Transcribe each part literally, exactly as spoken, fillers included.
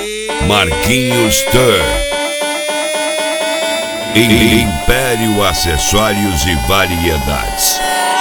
Marquinhos Tour. Império Acessórios e Variedades.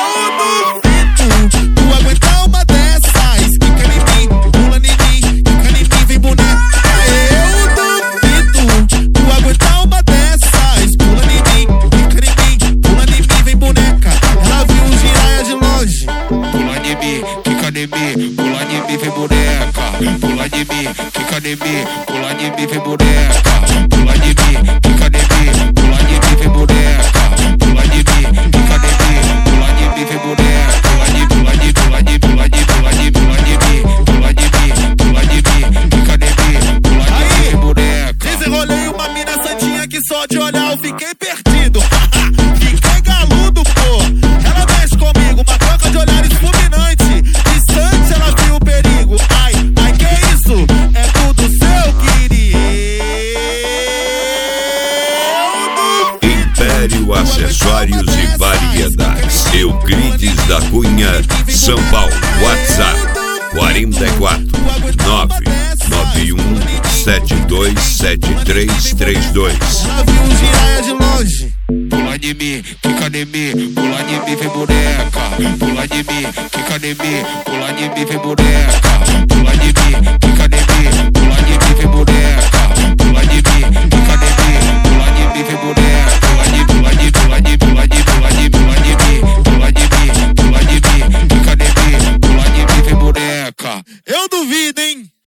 Tu aguentar uma dessas, quica em mim, pula em mim, quica em mim, vem boneca. Eu duvido, tu aguentar uma dessas, pula em mim, quica em mim, pula em mim, vem boneca. Ela viu o giraia de longe. Pula em mim, quica em mim, pula em mim, vem boneca. Pula em mim, quica em mim, pula em mim, vem boneca. Pula em mim, quica em mim, pula em mim, vem boneca. Pula em mim, quica em mim, pula em mim, vem boneca. Pula em mim, pula em mim, pula em mim, pula em mim, pula em mim, pula em mim, pula em mim, quica em mim, pula em mim, vem boneca. Desenrolei uma mina santinha que só de olhar eu fiquei perdido. Fiquei galudo, pô. Ela mexe comigo, uma troca de olhares fulminante. Distante ela viu o perigo. Ai, ai, que isso? É tudo seu, querido. Império Acessórios e Variedades. Euclides da Cunha, São Paulo. WhatsApp quarenta e quatro, nove nove um sete dois sete três três dois. Ela viu o giraia de longe. Pula de mim, quica de mim, pula de mim, vem boneca. Pula de mim, quica de mim, pula de mim, vem boneca. Pula de mim, quica de mim, pula de mim, vem boneca.